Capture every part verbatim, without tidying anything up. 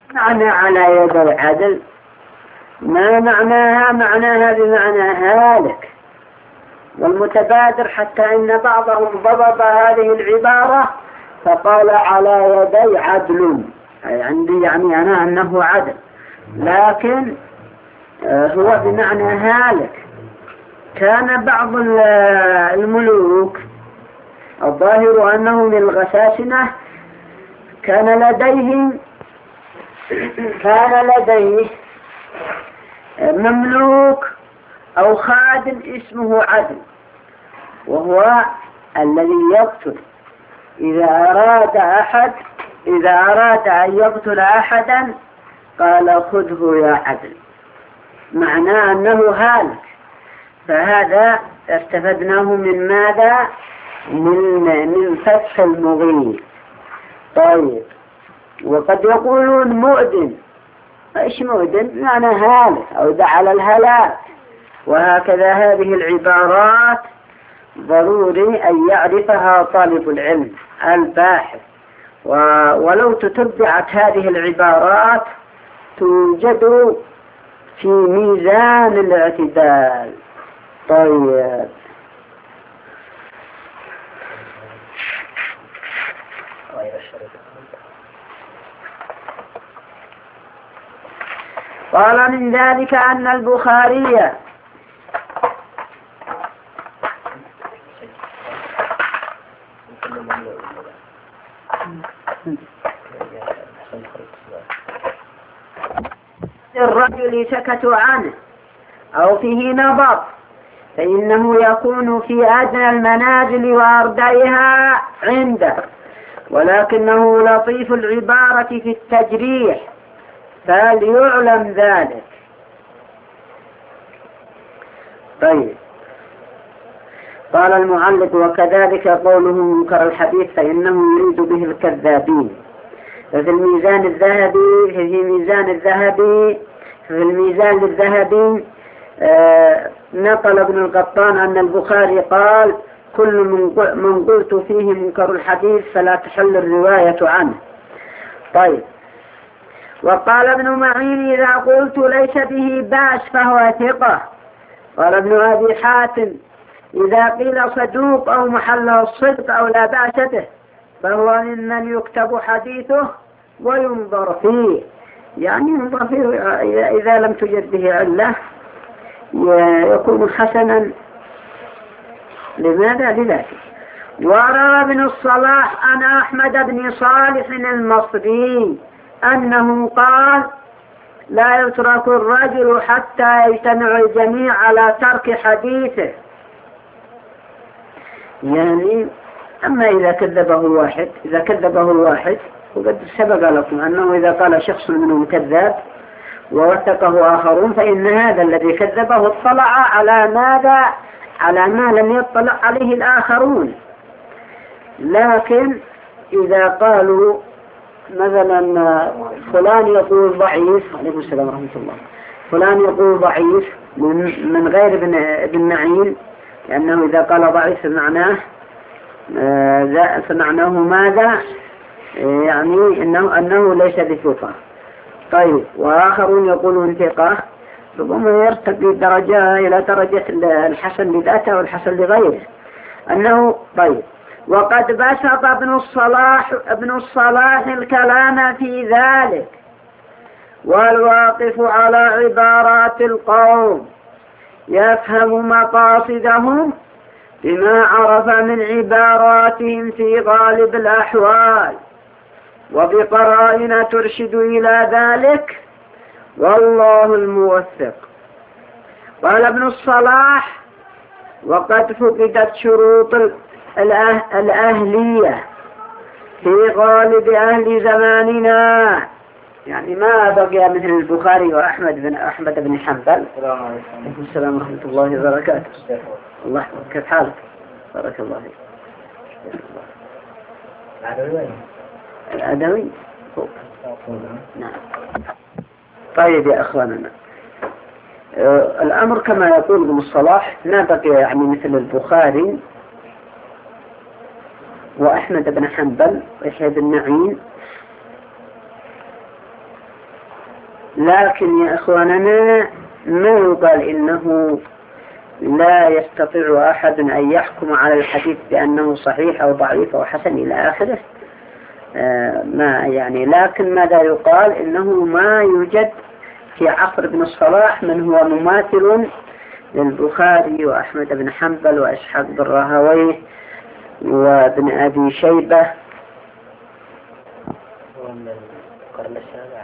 معنى على يد العدل ما معناها؟ معناها بمعنى هالك. والمتبادر حتى إن بعضهم ضبط هذه العبارة فقال على يدي عدل، أي عندي يعني أنا أنه عدل، لكن هو بمعنى هالك. كان بعض الملوك الظاهر أنه من الغساسنة كان لديه كان لديه مملوك أو خادم اسمه عدل، وهو الذي يقتل إذا أراد أحد إذا أراد أن يقتل أحدا قال خذه يا عدل، معناه أنه هالك. فهذا استفدناه من ماذا؟ من من فتح المغيث. طيب، وقد يقولون مؤذن. ايش مؤذن؟ معنى هالك أو دعا على الهلاك. وهكذا هذه العبارات ضروري أن يعرفها طالب العلم الباحث. ولو تتبعت هذه العبارات توجد في ميزان الاعتدال. طيب، قال من ذلك أن البخاري الرجل سكتوا عنه أو فيه نظر فإنه يكون في أدنى المنازل وأرديها عنده، ولكنه لطيف العبارة في التجريح فليعلم ذلك. طيب، قال المعلق وكذلك قوله منكر الحديث فإنه يريد به الكذابين. ففي الميزان الذهبي في ميزان الذهبي في الميزان الذهبي آه نقل ابن القطان أن البخاري قال كل من قلت فيه منكر الحديث فلا تحل الرواية عنه. طيب، وقال ابن معين إذا قلت ليس به بأس فهو ثقة. قال ابن أبي حاتم إذا قيل صدوق أو محله الصدق أو لا بأس به فهو ممن يكتب حديثه وينظر فيه، يعني ينظر فيه إذا لم توجد به علة يكون حسنا. لماذا؟ لذلك. وروى ابن الصلاح عن أحمد بن صالح المصري أنه قال لا يترك الرجل حتى يجتمع الجميع على ترك حديثه. يعني أما إذا كذبه الواحد إذا كذبه الواحد وقد سبق لكم أنه إذا قال شخص منهم كذاب ووثقه آخرون فإن هذا الذي كذبه اطلع على ماذا؟ على ما لم يطلع عليه الآخرون. لكن إذا قالوا مثلا فلان يقول ضعيف، عليكم السلام ورحمة الله، فلان يقول ضعيف من, من غير ابن, ابن معين، لأنه إذا قال ضعيف فمعناه آه فمعناه ماذا؟ يعني إنه, أنه ليس بثقة. طيب، وآخرون يقولون ثقة، ربما يرتقي درجة إلى درجة الحسن لذاته والحسن لغيره أنه. طيب، وقد بسط ابن الصلاح ابن الصلاح الكلام في ذلك، والواقف على عبارات القوم يفهم مقاصدهم بما عرف من عباراتهم في غالب الأحوال وبقرائن ترشد إلى ذلك، والله الموفق. قال ابن الصلاح وقد فقدت شروط الأهلية في غالب أهل زماننا، يعني ما بقي مثل البخاري وأحمد بن أحمد بن حنبل. عليكم السلام ورحمة الله وبركاته. الله يحفظك، كيف حالك؟ بارك الله فيك. العدوي العدوي فوق. نعم. طيب يا أخواننا، آه الأمر كما يقول ابن الصلاح ما بقي يعني مثل البخاري وأحمد بن حنبل ويحيى بن معين لكن يا إخواننا ما يقال إنه لا يستطيع أحد أن يحكم على الحديث بأنه صحيح أو ضعيف أو حسن إلى آخره. آه ما يعني، لكن ماذا يقال إنه ما يوجد في عصر ابن الصلاح من هو مماثل للبخاري وأحمد بن حنبل وإسحاق بن راهويه وابن أبي شيبة. ومن القرن السابع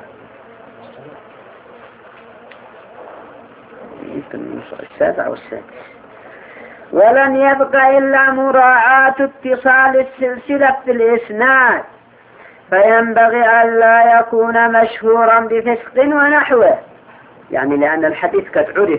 يمكن السابع والسادس. ولن يبقى إلا مراعاة اتصال السلسلة في الإسناد، فينبغي أن لا يكون مشهورا بفسق ونحوه، يعني لأن الحديث قد عرف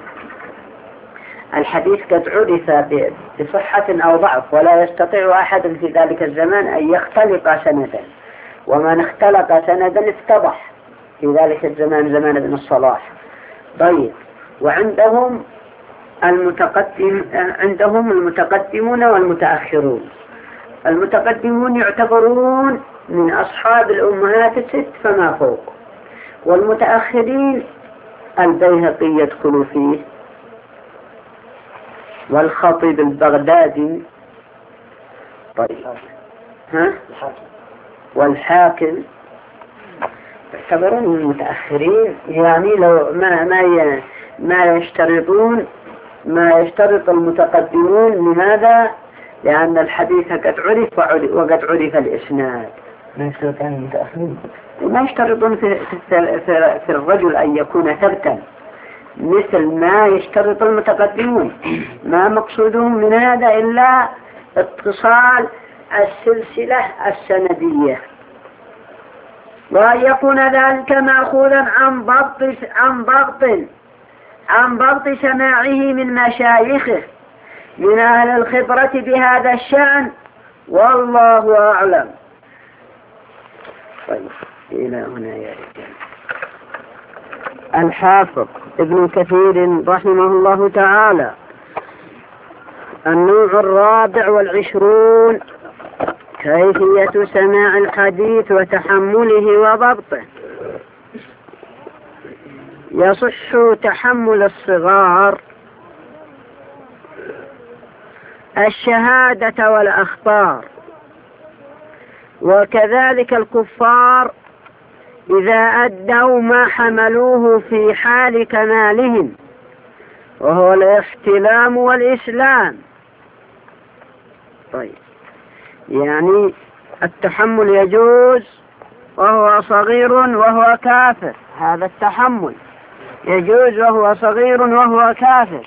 الحديث قد عرف بصحة أو ضعف، ولا يستطيع أحد في ذلك الزمان أن يختلق سندا، ومن اختلق سندا افتضح في ذلك الزمان زمان ابن الصلاح. طيب، وعندهم المتقدم عندهم المتقدمون والمتأخرون. المتقدمون يعتبرون من أصحاب الأمهات الست فما فوق، والمتأخرين البيهقي يدخل فيه، والخطيب البغدادي، طيب ها والحاكم يعتبرون من المتأخرين، يعني لو ما ما ما يشترطون ما يشترط المتقدمون. لماذا؟ لأن الحديث قد عرف وقد عرف الإسناد. ما يشترطون المتأخرين؟ ما يشترطون في, في, في, في الرجل أن يكون ثبتا مثل ما يشترط المتقدمون. ما مقصودهم من هذا إلا اتصال السلسلة السندية، وأن يكون ذلك مأخوذا عن ضبط عن ضبط عن ضبط سماعه من مشايخه من أهل الخبرة بهذا الشأن، والله أعلم. طيب، إلى هنا يا رجال. الحافظ ابن كثير رحمه الله تعالى: النوع الرابع والعشرون: كيفية سماع الحديث وتحمله وضبطه. يصح تحمل الصغار الشهادة والأخبار، وكذلك الكفار إذا أدوا ما حملوه في حال كمالهم، وهو الاحتلام والإسلام. طيب، يعني التحمل يجوز وهو صغير وهو كافر، هذا التحمل يجوز وهو صغير وهو كافر.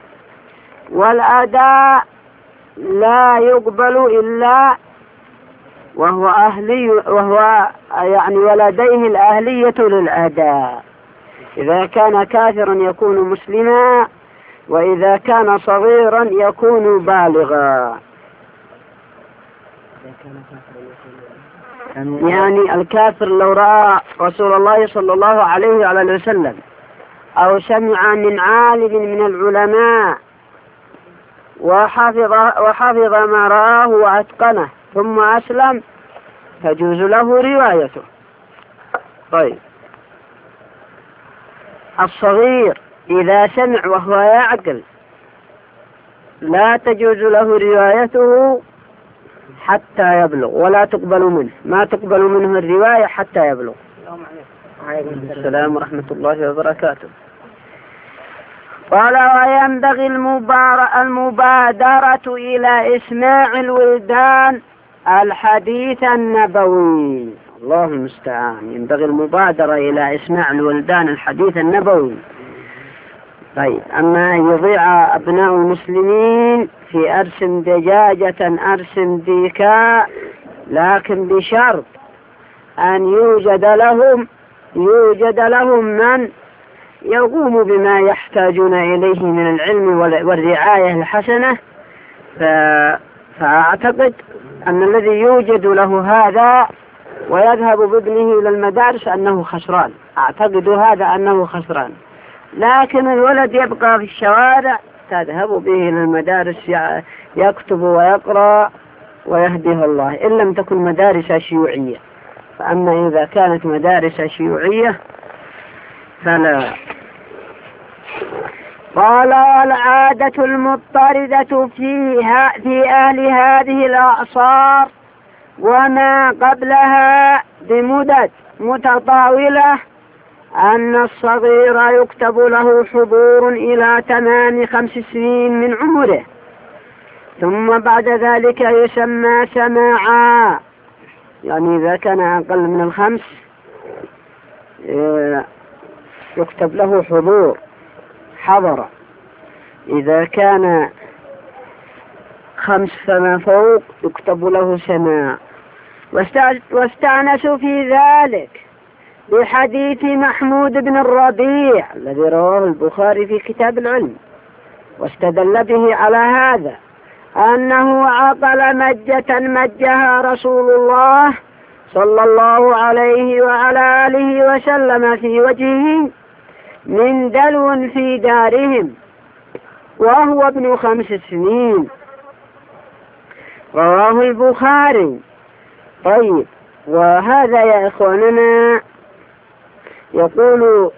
والأداء لا يقبل إلا وهو أهلي، وهو يعني ولديه الأهلية للأداء. إذا كان كافرا يكون مسلما، وإذا كان صغيرا يكون بالغا. يعني الكافر لو رأى رسول الله صلى الله عليه وعلى وسلم أو سمع من عالم من العلماء وحفظ, وحفظ ما رآه وأتقنه ثم أسلم تجوز له روايته. طيب، الصغير إذا سمع وهو يعقل لا تجوز له روايته حتى يبلغ، ولا تقبل منه، ما تقبل منه الرواية حتى يبلغ. السلام ورحمة الله وبركاته. قال: وينبغي المبادرة إلى إسماع الولدان الحديث النبوي. الله المستعان. ينبغي المبادرة إلى إسماع الولدان الحديث النبوي. طيب، أما يضيع أبناء المسلمين في أرسم دجاجة أرسم ديكا، لكن بشرط أن يوجد لهم يوجد لهم من يقوم بما يحتاجون إليه من العلم والرعاية الحسنة. فأعتقد أن الذي يوجد له هذا ويذهب بابنه إلى المدارس أنه خسران، أعتقد هذا أنه خسران. لكن الولد يبقى في الشوارع تذهب به إلى المدارس يكتب ويقرأ ويهديه الله، إن لم تكن مدارس شيوعية. فأما إذا كانت مدارس شيوعية فلا. قال والعادة المضطردة فيها في أهل هذه الأعصار وما قبلها بمدد متطاولة أن الصغير يكتب له حضور إلى تمام خمس سنين من عمره، ثم بعد ذلك يسمى سماعا، يعني إذا كان أقل من الخمس يكتب له حضور حضر، إذا كان خمس فما فوق يكتب له سماع. واستأنسوا في ذلك بحديث محمود بن الربيع الذي رواه البخاري في كتاب العلم، واستدل به على هذا أنه عقل مجة مجها رسول الله صلى الله عليه وعلى آله وسلم في وجهه من دلو في دارهم وهو ابن خمس سنين، رواه البخاري. طيب، وهذا يا إخواننا يقول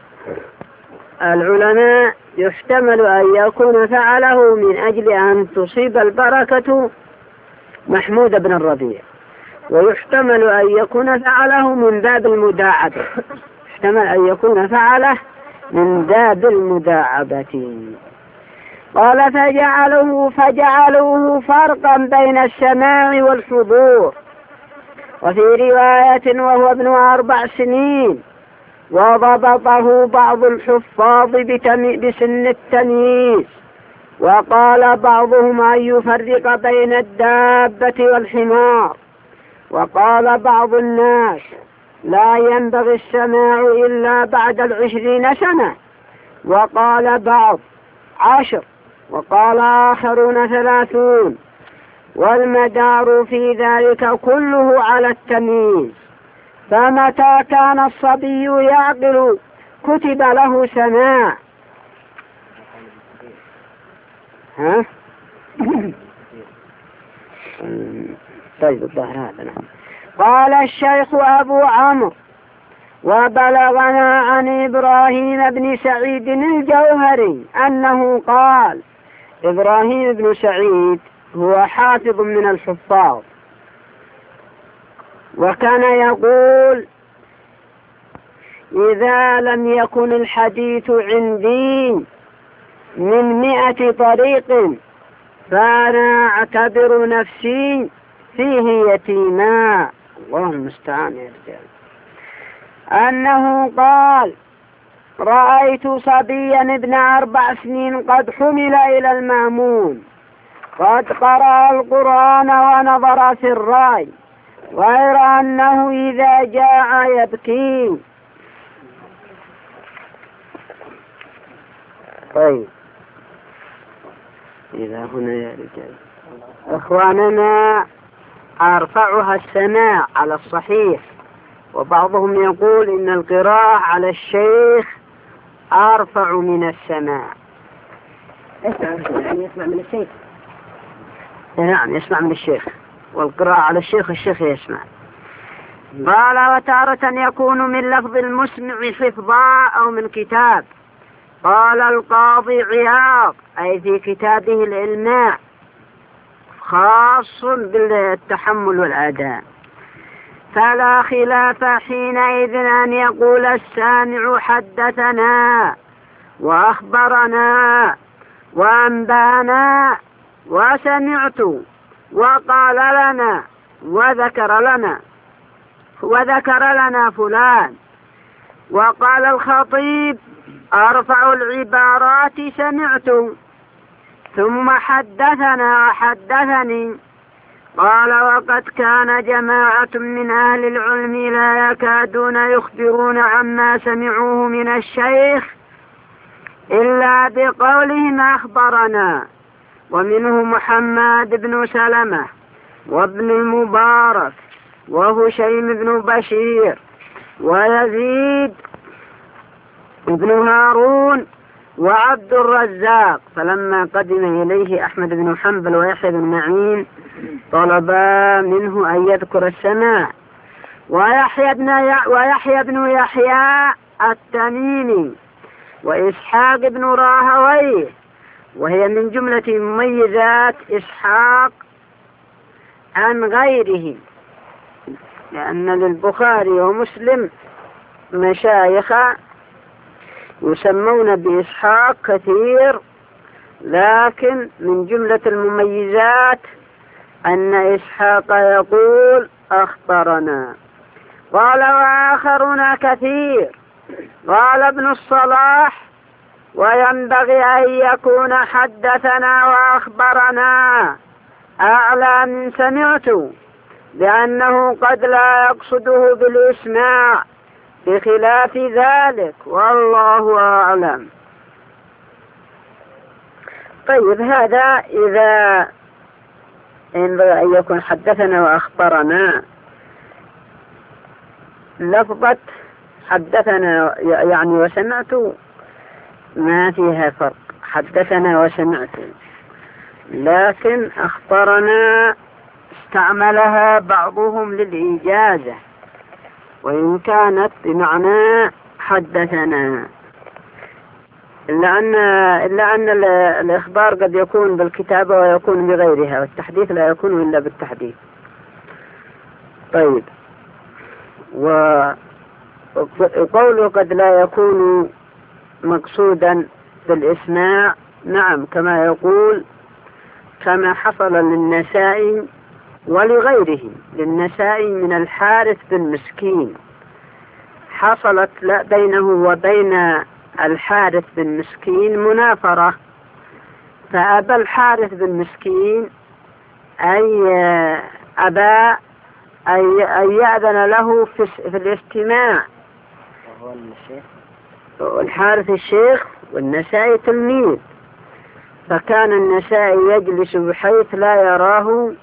العلماء يحتمل أن يكون فعله من أجل أن تصيب البركة محمود بن الربيع، ويحتمل أن يكون فعله من باب المداعبة، يحتمل أن يكون فعله من باب المداعبة. قال فجعلوه فجعلوه فرقا بين السماع والحضور، وفي رواية وهو ابن أربع سنين، وضبطه بعض الحفاظ بسن التمييز، وقال بعضهم أن يفرق بين الدابة والحمار، وقال بعض الناس لا ينبغي السماع إلا بعد العشرين سنة، وقال بعض عشر، وقال آخرون ثلاثون، والمدار في ذلك كله على التمييز، فمتى كان الصبي يعقل كتب له سماع. ها؟ طيب الظهر هذا. قال الشيخ أبو عمرو وبلغنا عن إبراهيم بن سعيد الجوهري أنه قال، إبراهيم بن سعيد هو حافظ من الحفاظ، وكان يقول إذا لم يكن الحديث عندي من مئة طريق فأنا أعتبر نفسي فيه يتيما. الله المستعان يا رجال. أنه قال رأيت صبيا ابن أربع سنين قد حمل إلى المأمون، قد قرأ القرآن ونظر في الرأي، غير أنه إذا جاء يبكي. طيب، إذا هنا يا رجال إخواننا أرفعها السماع على الصحيح، وبعضهم يقول إن القراءة على الشيخ أرفع من السماع. يعني يسمع من الشيخ. نعم، يسمع من الشيخ، والقراءة على الشيخ الشيخ يسمع. قال وتارة يكون من لفظ المسمع حفظا أو من كتاب. قال القاضي عياض أي في كتابه الإلماع خاص بالتحمل والأداء، فلا خلاف حينئذ أن يقول السامع حدثنا وأخبرنا وأنبانا وسمعت وقال لنا وذكر لنا وذكر لنا فلان. وقال الخطيب أرفع العبارات سمعت ثم حدثنا وحدثني. قال وقد كان جماعة من أهل العلم لا يكادون يخبرون عما سمعوه من الشيخ إلا بقولهم أخبرنا، ومنهم محمد بن سلمة وابن المبارك وهشيم بن بشير ويزيد بن هارون وعبد الرزاق. فلما قدم إليه أحمد بن حنبل ويحيى بن معين طلبا منه أن يذكر السماع، ويحيى بن ويحيى بن يحيى التميمي وإسحاق بن راهويه، وهي من جملة مميزات إسحاق عن غيره، لأن للبخاري ومسلم مشايخ يسمون بإسحاق كثير، لكن من جملة المميزات أن إسحاق يقول أخبرنا. قال وآخرون كثير. قال ابن الصلاح وينبغي أن يكون حدثنا وأخبرنا أعلى من سمعت، لأنه قد لا يقصده بالإسماع بخلاف ذلك، والله أعلم. طيب، هذا إذا ينبغي أن يكون حدثنا وأخبرنا. لفظة حدثنا يعني وسمعت ما فيها فرق، حدثنا وسمعت، لكن أخبرنا استعملها بعضهم للإجازة، وإن كانت بمعنى حدثنا، إلا أن, إلا أن الإخبار قد يكون بالكتابة ويكون بغيرها، والتحديث لا يكون إلا بالتحديث. طيب، وقوله قد لا يكون مقصودا بالإسماع، نعم، كما يقول كما حصل للنسائي ولغيره. للنسائي من الحارث بن مسكين حصلت بينه وبين الحارث بن مسكين منافرة، فأبى الحارث بن مسكين أي أبى أن يأذن له في الاستماع. الحارث الشيخ والنسائي تلميذ، فكان النسائي يجلس بحيث لا يراه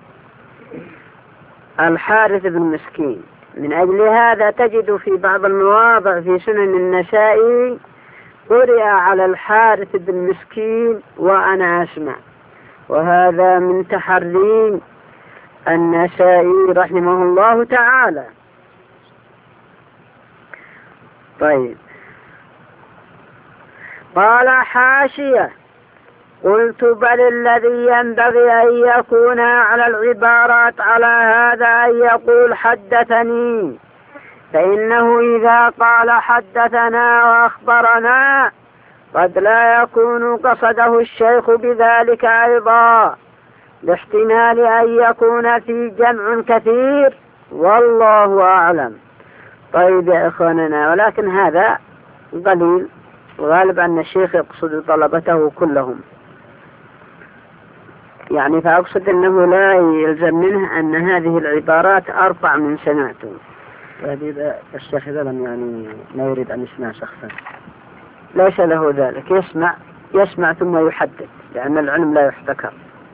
الحارث بن مسكين. من أجل هذا تجد في بعض المواضع في سنن النسائي قرئ على الحارث بن مسكين وأنا أسمع، وهذا من تحري النسائي رحمه الله تعالى. طيب، قال حاشية: قلت بل الذي ينبغي أن يكون على العبارات على هذا أن يقول حدثني، فإنه إذا قال حدثنا وأخبرنا قد لا يكون قصده الشيخ بذلك أيضا، لاحتمال أن يكون في جمع كثير، والله أعلم. طيب يا إخواننا، ولكن هذا قليل، وغالب أن الشيخ يقصد طلبته كلهم، يعني فأقصد أنه لا يلزم منه أن هذه العبارات أرفع من سمعته. طيب، الشيخ إذا لم يعني ما يريد أن يسمع شخصا ليس له ذلك، يسمع يسمع ثم يحدث، لأن العلم لا يحتكر.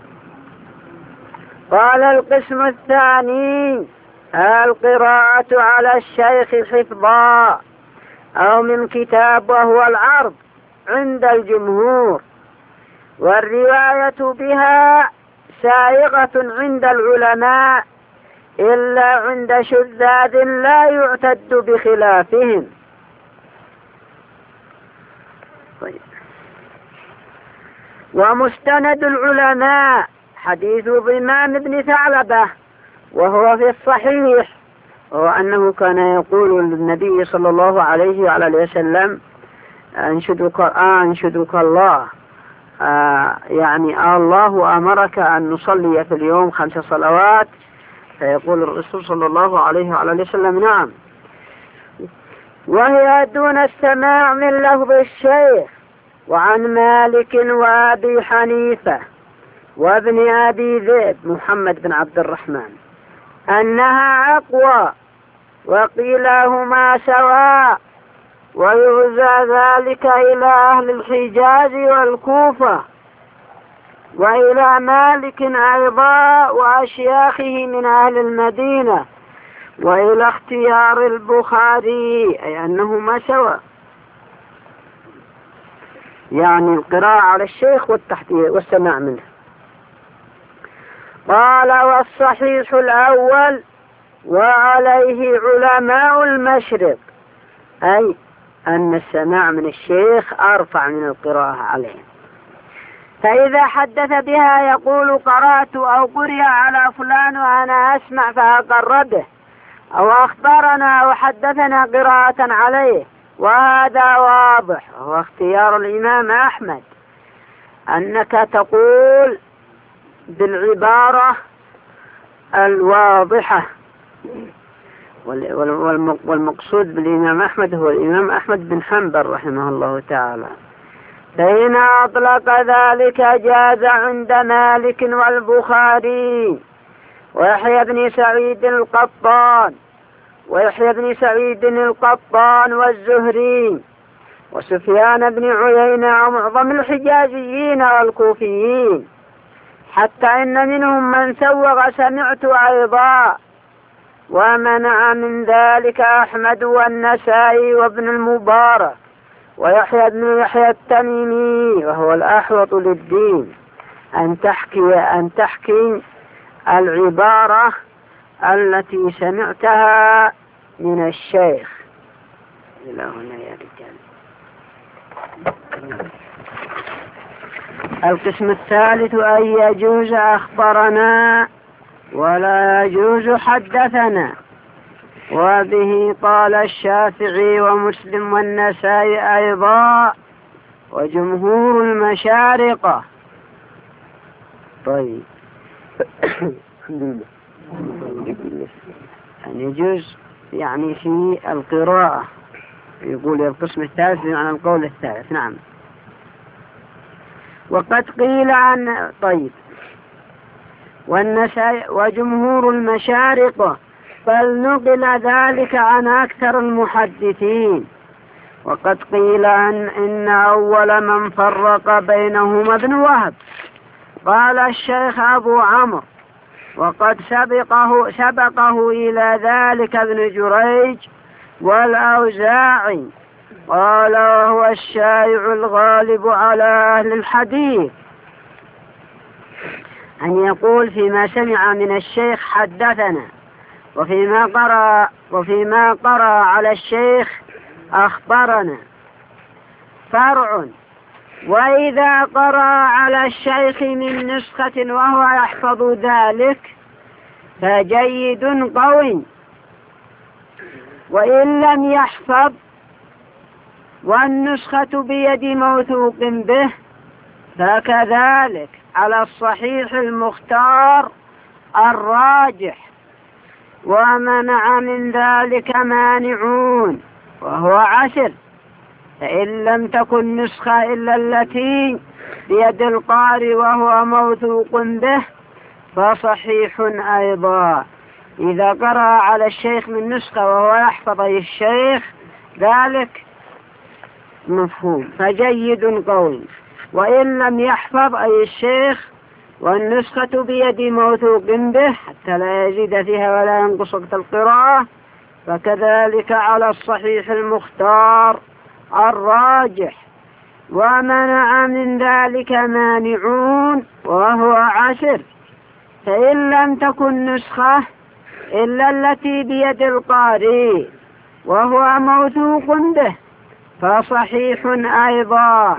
قال القسم الثاني: القراءة على الشيخ حفظا أو من كتاب، وهو العرض عند الجمهور، والرواية بها سائغة عند العلماء إلا عند شذاذ لا يعتد بخلافهم. طيب. ومستند العلماء حديث ضمام بن ثعلبة، وهو في الصحيح، وهو أنه كان يقول للنبي صلى الله عليه وعلى اله وسلم: أنشدك, أنشدك الله، آه يعني الله أمرك أن نصلي في اليوم خمس صلوات، فيقول الرسول صلى الله عليه وعلى اله وسلم: نعم. وهي دون السماع من لفظ الشيخ. وعن مالك وأبي حنيفة وابن أبي ذئب محمد بن عبد الرحمن أنها أقوى، وقيلهما سواء، ويعزى ذلك إلى أهل الحجاز والكوفة، وإلى مالك أيضا وأشياخه من أهل المدينة، وإلى اختيار البخاري، أي أنهما سواء، يعني القراءة على الشيخ والتحديث والسماع منه. قال: والصحيح الأول وعليه علماء المشرق، أي أن السماع من الشيخ أرفع من القراءة عليه. فإذا حدث بها يقول قرأت أو قرئ على فلان وأنا أسمع فأقر به، أو أخبرنا أو حدثنا قراءة عليه، وهذا واضح وهو اختيار الإمام أحمد، أنك تقول بالعبارة الواضحة. والمقصود بالإمام أحمد هو الإمام أحمد بن حنبل رحمه الله تعالى. فإن أطلق ذلك جاز عند مالك والبخاري ويحيى بن سعيد القطان ويحيى بن سعيد القطان والزهري وسفيان بن عيينة ومعظم الحجازيين والكوفيين، حتى إن منهم من سوغ سمعت أيضا. ومنع من ذلك أحمد والنسائي وابن المبارك ويحيى بن يحيى التميمي وهو الأحوط للدين أن تحكي أن تحكي العبارة التي سمعتها من الشيخ. إلى هنا يا رجال. القسم الثالث أن يجوز أخبرنا ولا يجوز حدثنا، وبه قال الشافعي ومسلم والنسائي أيضا وجمهور المشارقة. طيب أن يجوز يعني في القراءة، يقول القسم الثالث عن القول الثالث. نعم. وقد قيل عن طيب والنسائي وجمهور المشارقة، بل نقل ذلك عن أكثر المحدثين. وقد قيل أن إن أول من فرق بينهما ابن وهب، قال الشيخ أبو عمرو، وقد سبقه سبقه إلى ذلك ابن جريج والأوزاعي، قال وهو الشائع الغالب على أهل الحديث أن يقول فيما سمع من الشيخ حدثنا، وفيما قرأ وفيما قرأ على الشيخ أخبرنا. فرع: وإذا قرأ على الشيخ من نسخة وهو يحفظ ذلك فجيد قوي، وإن لم يحفظ والنسخة بيد موثوق به فكذلك على الصحيح المختار الراجح. ومنع من ذلك مانعون وهو عشر، فإن لم تكن نسخة إلا التي بيد القارئ وهو موثوق به فصحيح أيضا. إذا قرأ على الشيخ من نسخة وهو يحفظ الشيخ ذلك مفهوم فجيد قوي، وإن لم يحفظ أي الشيخ والنسخة بيد موثوق به حتى لا يزيد فيها ولا ينقص وقت القراءة فكذلك على الصحيح المختار الراجح. ومنع من ذلك مانعون وهو عشر، فإن لم تكن نسخة إلا التي بيد القارئ وهو موثوق به فصحيح أيضا.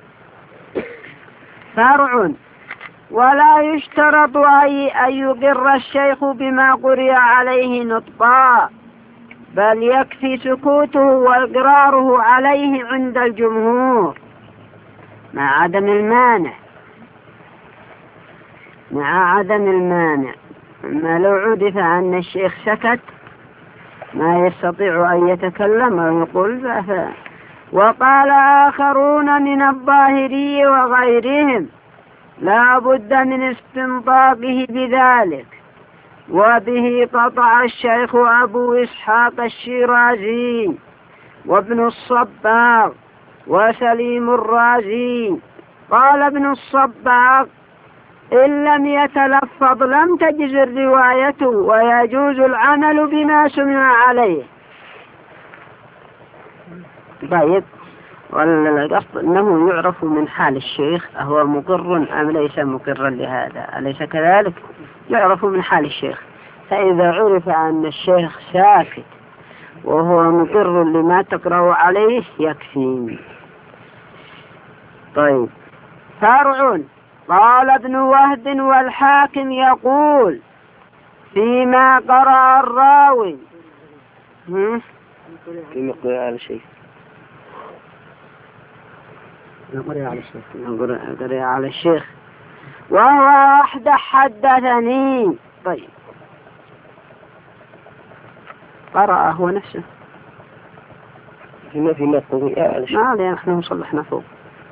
فرع: ولا يشترط أن يقر الشيخ بما قرئ عليه نطقا، بل يكفي سكوته وإقراره عليه عند الجمهور مع عدم المانع مع عدم المانع أما لو عرف أن الشيخ سكت ما يستطيع أن يتكلم ويقول ذا. وقال آخرون من الظاهري وغيرهم لا بد من استنطاقه بذلك، وبه قطع الشيخ أبو إسحاق الشيرازي وابن الصباغ وسليم الرازي. قال ابن الصباغ: إن لم يتلفظ لم تجز الرواية ويجوز العمل بما سمع عليه. طيب، والقصد أنه يعرف من حال الشيخ أهو مقر أم ليس مقرا لهذا، أليس كذلك؟ يعرف من حال الشيخ، فإذا عرف أن الشيخ ساكت وهو مقر لما تقرأ عليه يكفي. طيب فرع. قال ابن وهب والحاكم يقول فيما قرأ الراوي فيما قرأ على الشيخ قرأ على الشيخ قرأ على الشيخ وهو وحده حدثني. طيب قرأ هو نفسه فيما فيما قرأ على الشيخ ما علينا نحن صلحنا فوق.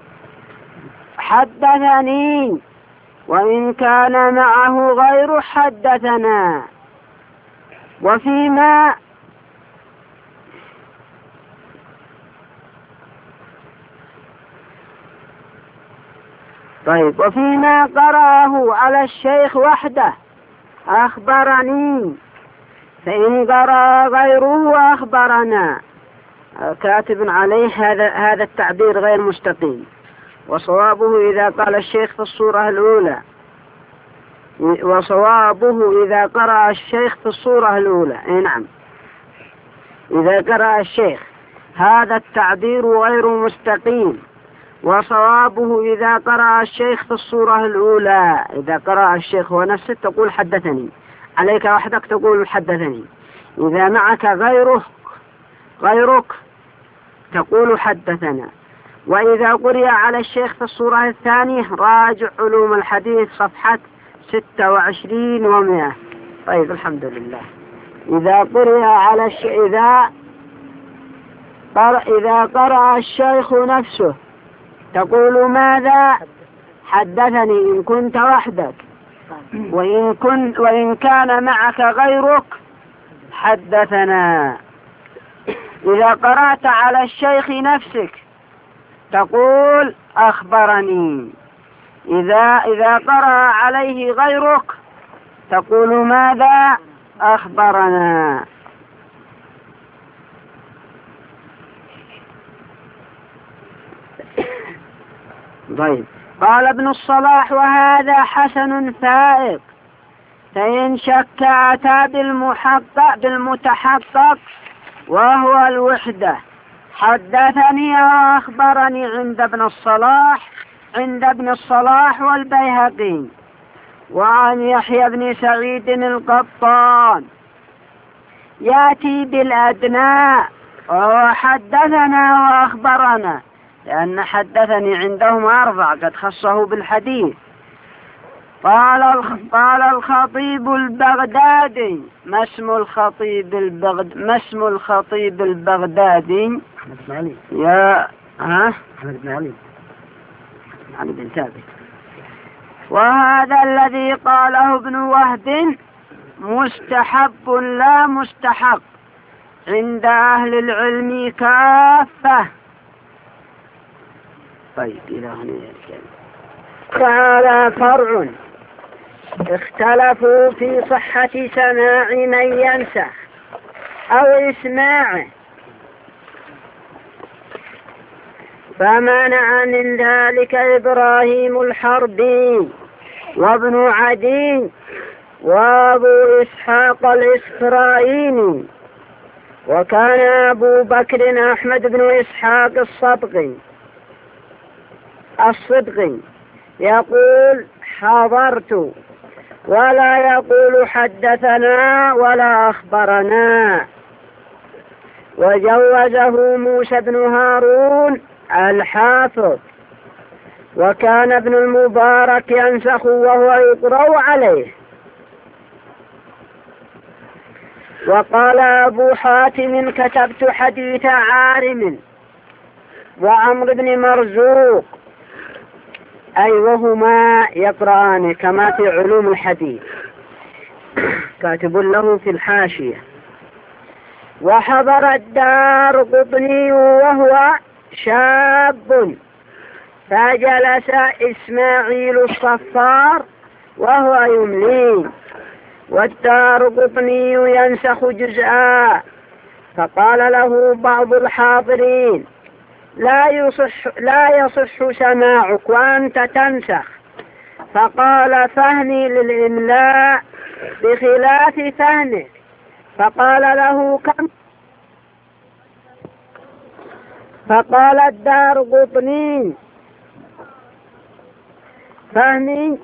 حدثني وإن كان معه غير حدثنا. وفيما طيب وفيما قرأه على الشيخ وحده أخبرني، فإن قرأ غيره أخبرنا. كاتب عليه هذا هذا التعبير غير مستقيم، وصوابه إذا قال الشيخ في الصورة الأولى وصوابه إذا قرأ الشيخ في الصورة الأولى إيه نعم إذا قرأ الشيخ هذا التعبير غير مستقيم، وصوابه إذا قرأ الشيخ في الصورة الأولى. إذا قرأ الشيخ هو نفسه تقول حدثني، عليك وحدك تقول حدثني. إذا معك غيره غيرك تقول حدثنا. وإذا قرئ على الشيخ في الصورة الثانية راجع علوم الحديث صفحة ستة وعشرين ومئة. طيب الحمد لله. إذا قرئ على الش... إذا قرأ... إذا قرأ الشيخ نفسه تقول ماذا؟ حدثني إن كنت وحدك، وإن, كن... وإن كان معك غيرك حدثنا. إذا قرأت على الشيخ نفسك تقول أخبرني. إذا إذا قرأ عليه غيرك تقول ماذا؟ أخبرنا. طيب قال ابن الصلاح وهذا حسن فائق، فإن شك أتى بالمحقق بالمتحقق وهو الوحدة. حدثني وأخبرني عند ابن الصلاح عند ابن الصلاح والبيهقي. وعن يحيى بن سعيد القطان يأتي بالأدنى وهو حدثنا وأخبرنا، لأن حدثني عندهم أربع قد خصه بالحديث. قال قال الخطيب البغدادي ما اسم الخطيب البغد ما اسم الخطيب البغدادي؟ أحمد بن علي. يا ها أحمد بن علي علي بن ثابت. وهذا الذي قاله ابن وهب مستحب لا مستحق عند أهل العلم كافة. طيب إلى هنا تعالى فرع. اختلفوا في صحة سماع من ينسخ أو إسماعه، فمنع من ذلك إبراهيم الحربي وابن عدي وابو إسحاق الإسرائيلي. وكان أبو بكر أحمد بن إسحاق الصدقي الصدقي يقول حضرت، ولا يقول حدثنا ولا أخبرنا. وجوزه موسى بن هارون الحافظ. وكان ابن المبارك ينسخ وهو يقرأ عليه. وقال أبو حاتم كتبت حديث عارم وعمر بن مرزوق، أي وهما يقرآن كما في علوم الحديث، كاتب له في الحاشية. وحضر الدار قطني وهو شاب، فجلس إسماعيل الصفار وهو يملي، والدار قطني ينسخ جزءا. فقال له بعض الحاضرين لا يصح, لا يصح سماعك وأنت تنسخ. فقال فهمي للإملاء بخلاف فهمك. فقال له كم فقال الدارقطني فهمي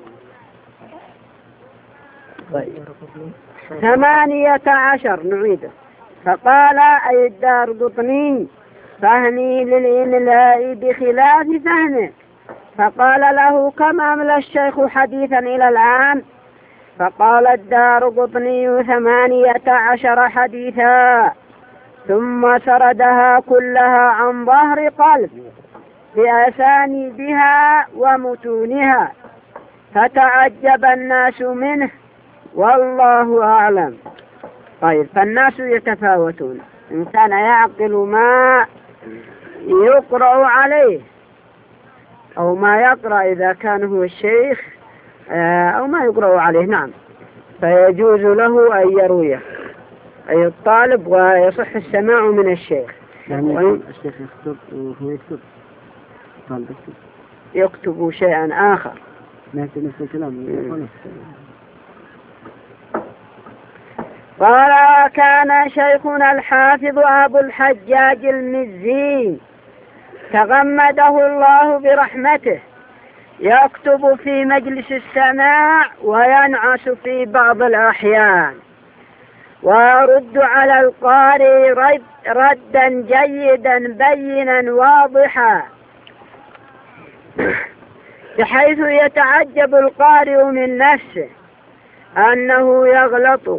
ثمانية عشر نعيده. فقال أي الدارقطني فهمي للإملاء بخلاف فهمه. فقال له كم أملى الشيخ حديثا إلى الآن؟ فقال الدارقطني ثمانية عشر حديثا، ثم سردها كلها عن ظهر قلب بأسانيدها ومتونها، فتعجب الناس منه والله أعلم. طيب، فالناس يتفاوتون، إن كان يعقل ما يقرأ عليه أو ما يقرأ إذا كان هو الشيخ أو ما يقرأ عليه، نعم، فيجوز له أن يرويه أي الطالب، ويصح السماع من الشيخ. يعني وين الشيخ يكتب وهو يكتب طالب يكتب يكتب شيئا آخر نفس الكلام. قال كان شيخنا الحافظ أبو الحجاج المزي تغمده الله برحمته يكتب في مجلس السماع وينعس في بعض الأحيان، ويرد على القارئ رد ردا جيدا بينا واضحا، بحيث يتعجب القارئ من نفسه أنه يغلط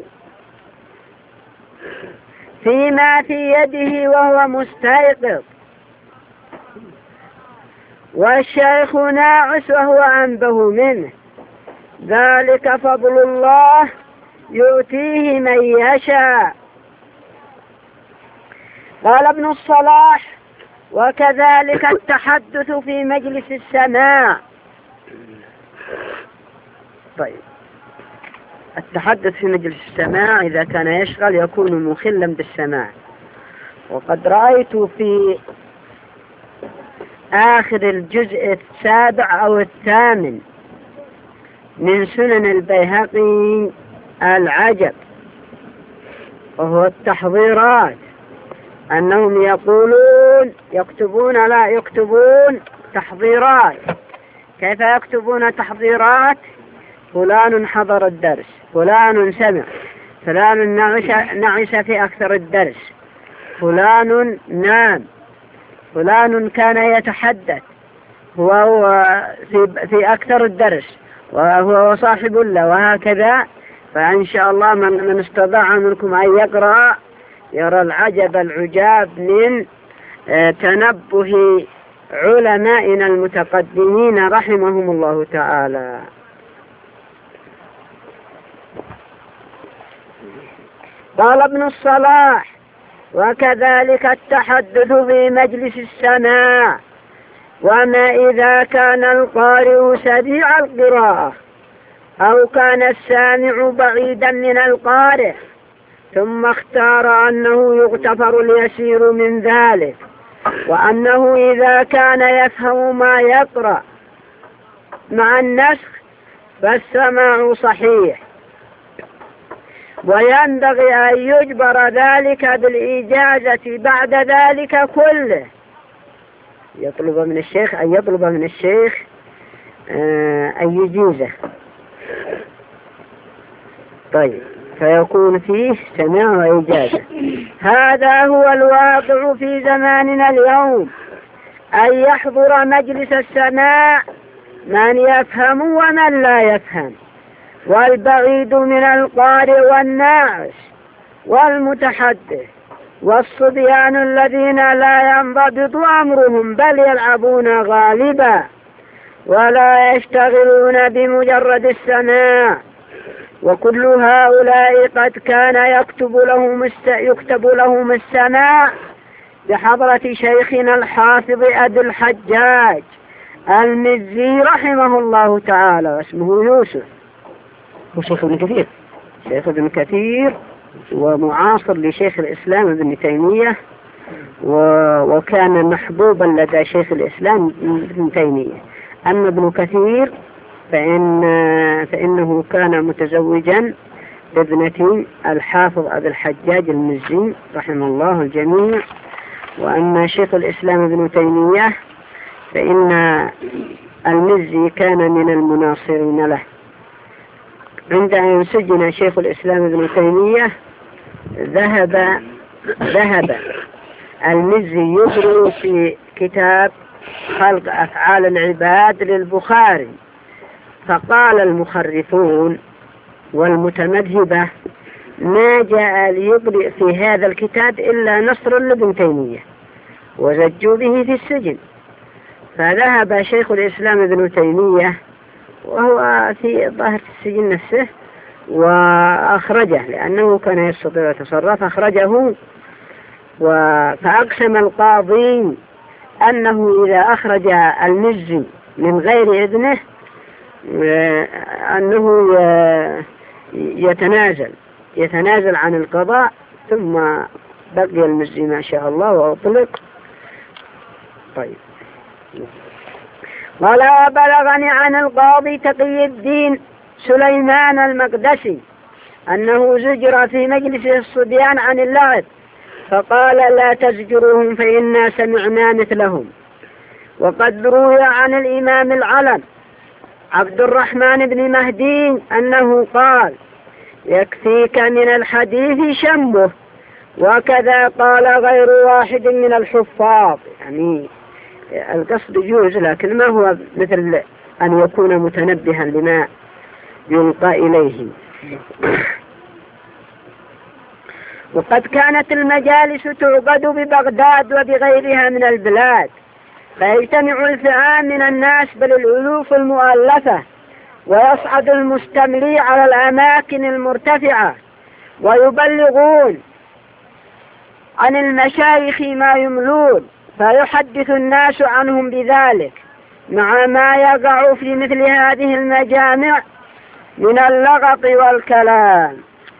فيما في يده وهو مستيقظ، والشيخ ناعس وهو أنبه منه. ذلك فضل الله يؤتيه من يشاء. قال ابن الصلاح وكذلك التحدث في مجلس السماع. طيب، التحدث في مجلس السماع إذا كان يشغل يكون مخلا بالسماع. وقد رأيت في آخر الجزء السابع أو الثامن من سنن البيهقي العجب، وهو التحضيرات، أنهم يقولون يكتبون لا يكتبون تحضيرات. كيف يكتبون تحضيرات؟ فلان حضر الدرس، فلان سمع، فلان نعس, نعس في أكثر الدرس، فلان نام، فلان كان يتحدث وهو في, في أكثر الدرس وهو صاحب له، وهكذا. فإن شاء الله من, من استطاع منكم أن يقرأ يرى العجب العجاب من تنبه علمائنا المتقدمين رحمهم الله تعالى. قال ابن الصلاح وكذلك التحدث في مجلس السماع. وما إذا كان القارئ سريع القراءة أو كان السامع بعيدا من القارئ، ثم اختار أنه يغتفر اليسير من ذلك، وأنه إذا كان يفهم ما يقرأ مع النسخ فالسماع صحيح، وينبغي أن يجبر ذلك بالإجازة بعد ذلك كله. يطلب من الشيخ أن يطلب من الشيخ أن يجيزه. طيب، فيكون فيه سماع وإجازة. هذا هو الواقع في زماننا اليوم، أن يحضر مجلس السماع من يفهم ومن لا يفهم، والبعيد من القارئ والناعس والمتحدث، والصبيان الذين لا ينضبط أمرهم بل يلعبون غالبا ولا يشتغلون بمجرد السماع. وكل هؤلاء قد كان يكتب لهم الس... يكتب لهم السماع بحضرة شيخنا الحافظ أبي الحجاج المزي رحمه الله تعالى، واسمه يوسف، وشيخ ابن كثير شيخ ابن كثير ومعاصر لشيخ الإسلام ابن تيمية، و... وكان محبوبا لدى شيخ الإسلام ابن تيمية. أما ابن كثير فإن فإنه كان متزوجا بابنة الحافظ أبي الحجاج المزي رحمه الله الجميع، وأما شيخ الإسلام ابن تيمية فإن المزي كان من المناصرين له. عند أن سجن شيخ الإسلام ابن تيمية ذهب ذهب المزي يقرأ في كتاب خلق أفعال العباد للبخاري، فقال المخرفون والمتمذهبة ما جاء ليقرأ في هذا الكتاب إلا نصر لابن تيمية، وزجوا به في السجن. فذهب شيخ الإسلام ابن تيمية وهو في ظاهر السجن نفسه وأخرجه، لأنه كان يستطيع يتصرف، أخرجه. فأقسم القاضي أنه إذا أخرج المزي من غير إذنه أنه يتنازل يتنازل عن القضاء، ثم بقي المزي ما شاء الله وأطلق. طيب، قال: بلغني عن القاضي تقي الدين سليمان المقدسي أنه زجر في مجلس الصبيان عن اللعب، فقال: لا تزجروهم فإنا سمعنا مثلهم. وقد روي عن الإمام العلم عبد الرحمن بن مهدي أنه قال: يكفيك من الحديث شمه. وكذا قال غير واحد من الحفاظ. يعني القصد يجوز، لكن ما هو مثل أن يكون متنبها لما يلقى إليه. وقد كانت المجالس تعقد ببغداد وبغيرها من البلاد، فيجتمع الفئام من الناس بل الألوف المؤلفة، ويصعد المستملي على الأماكن المرتفعة ويبلغون عن المشايخ ما يملون، فيحدث الناس عنهم بذلك، مع ما يقع في مثل هذه المجامع من اللغط والكلام.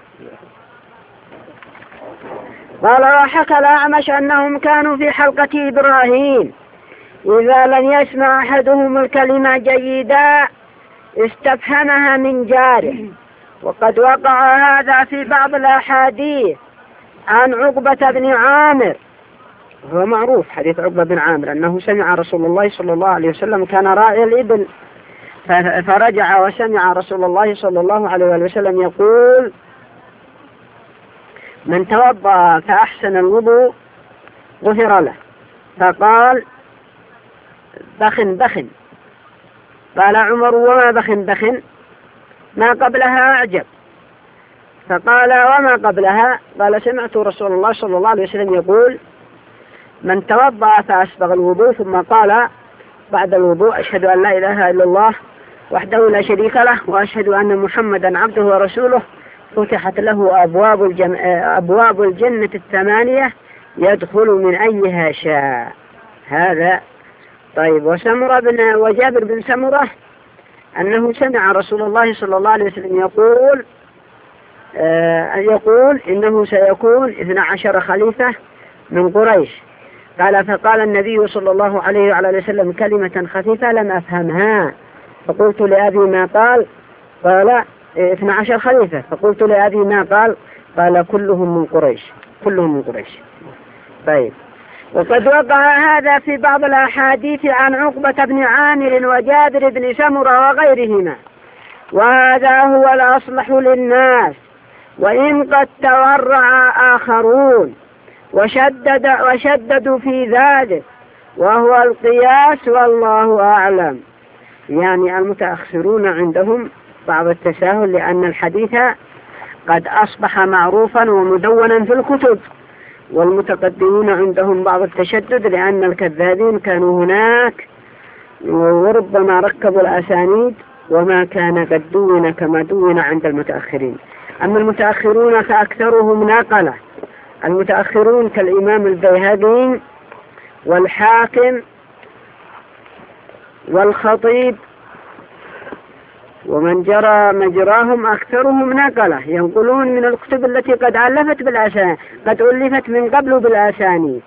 قال: وحكى الأعمش أنهم كانوا في حلقة إبراهيم إذا لم يسمع أحدهم الكلمة جيدا استفهمها من جاره. وقد وقع هذا في بعض الأحاديث عن عقبة بن عامر، هو معروف حديث عقبة بن عامر أنه سمع رسول الله صلى الله عليه وسلم كان راعي الإبل، فرجع وسمع رسول الله صلى الله عليه وسلم يقول: من توضأ فأحسن الوضوء غفر له. فقال: بخن بخن. قال عمر: وما بخن بخن؟ ما قبلها أعجب. فقال: وما قبلها؟ قال: سمعت رسول الله صلى الله عليه وسلم يقول: من توضأ فأسبغ الوضوء ثم قال بعد الوضوء: أشهد أن لا إله إلا الله وحده لا شريك له وأشهد أن محمدا عبده ورسوله، فتحت له أبواب, الجن... أبواب الجنة الثمانية يدخل من أيها شاء. هذا طيب. وسمرة بن وجابر بن سمرة أنه سمع رسول الله صلى الله عليه وسلم يقول آه يقول إنه سيكون اثنى عشر خليفة من قريش. قال: فقال النبي صلى الله عليه وعلى وسلم كلمة خفيفة لم أفهمها، فقلت لأبي ما قال؟ قال: اثنى عشر خليفة. فقلت لأبي ما قال؟ قال: كلهم من قريش كلهم من قريش. طيب. وقد وقع هذا في بعض الأحاديث عن عقبة بن عامر وجابر بن سمرة وغيرهما، وهذا هو الأصلح للناس، وإن قد تورع آخرون وشدد وشددوا في ذلك، وهو القياس والله أعلم. يعني المتأخرون عندهم بعض التساهل، لأن الحديث قد أصبح معروفا ومدونا في الكتب، والمتقدمون عندهم بعض التشدد لأن الكذابين كانوا هناك وربما ركبوا الأسانيد وما كان قد دون كما دون عند المتأخرين. أما المتأخرون فأكثرهم ناقلة، المتأخرون كالإمام البيهقي والحاكم والخطيب ومن جرى مجراهم أكثرهم نقلة، ينقلون من الكتب التي قد ألفت بالأسانيد قد ألفت من قبل بالأسانيد.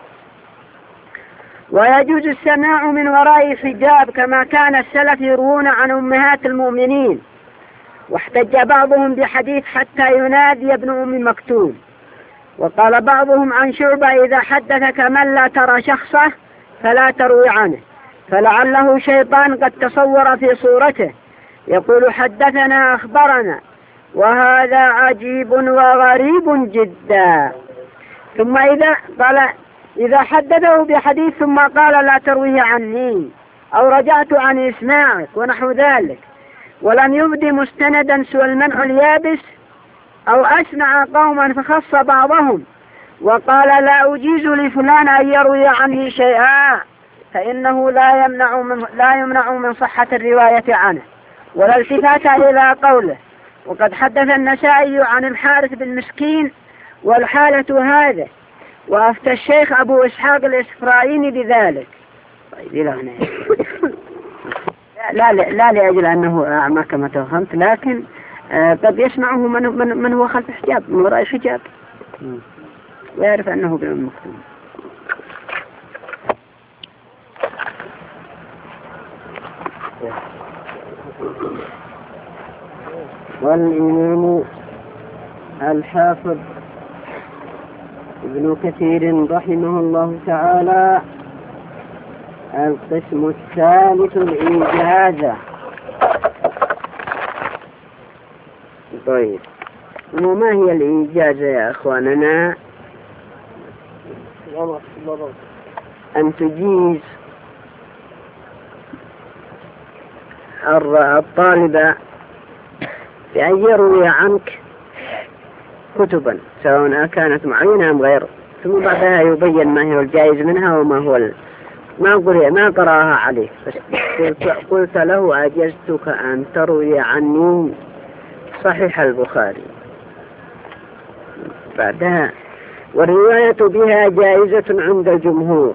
ويجوز السماع من وراء حجاب كما كان السلف يروون عن أمهات المؤمنين، واحتج بعضهم بحديث حتى ينادي ابن أم مكتوم، وقال بعضهم عن شعبة إذا حدثك من لا ترى شخصه فلا تروي عنه، فلعله شيطان قد تصور في صورته يقول حدثنا أخبرنا، وهذا عجيب وغريب جدا. ثم إذا قال إذا حدثه بحديث ثم قال لا ترويه عني أو رجعت عن إسماعك ونحو ذلك، ولم يبد مستندا سوى المنع اليابس، أو أسمع قوما فخص بعضهم وقال لا أجيز لفلان أن يروي عني شيئا، فإنه لا يمنع من, لا يمنع من صحة الرواية عنه ولا التفات إلى قوله. وقد حدث النسائي عن الحارث بن مسكين والحالة هذا، وأفتى الشيخ أبو إسحاق الإسفرايني بذلك. طيب لا لا لا لأجل أنه أعمى كما توهمت، لكن آه قد يسمعه من, من, من هو خلف حجاب، من وراء حجاب، ويعرف أنه بأم مكتوم. والإمام الحافظ ابن كثير رحمه الله تعالى القسم الثالث الإجازة. طيب، وما هي الإجازة يا أخواننا؟ أن تجيز الطالب بأن يروي عنك كتبا سواء كانت معينة أم غير، ثم بعدها يبين ما هو الجائز منها وما هو ال... ما قرأ ما قرأها عليه. قلت, قلت له أجزتك أن تروي عني صحيح البخاري. بعدها والرواية بها جائزة عند الجمهور.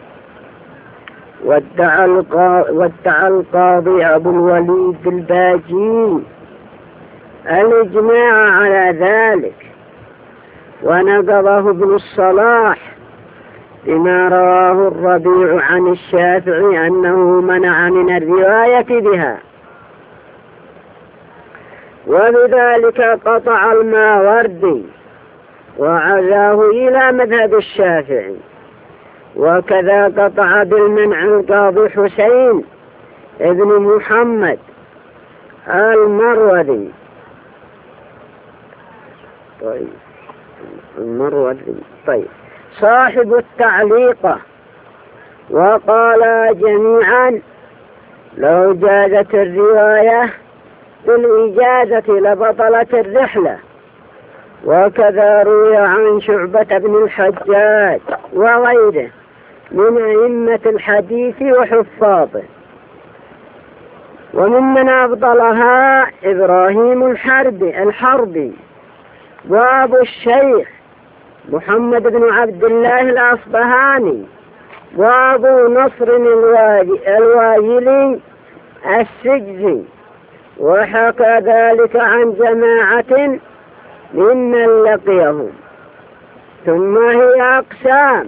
وادعى القاضي أبو الوليد الباجي الإجماع على ذلك، ونقضه ابن الصلاح بما رواه الربيع عن الشافعي أنه منع من الرواية بها، وبذلك قطع الماوردي وعزاه إلى مذهب الشافعي، وكذا قطع بالمنع القاضي حسين ابن محمد المروذي. طيب المروذي طيب صاحب التعليقة، وقال جميعا لو جازت الرواية بالإجازة لبطلت الرحلة. وكذا روي عن شعبة بن الحجاج وغيره من أئمة الحديث وحفاظه. وممن أفضلها إبراهيم الحربي الحربي وأبو الشيخ محمد بن عبد الله الأصبهاني وأبو نصر الواجلي السجزي، وحكى ذلك عن جماعة ممن لقيهم. ثم هي أقسام: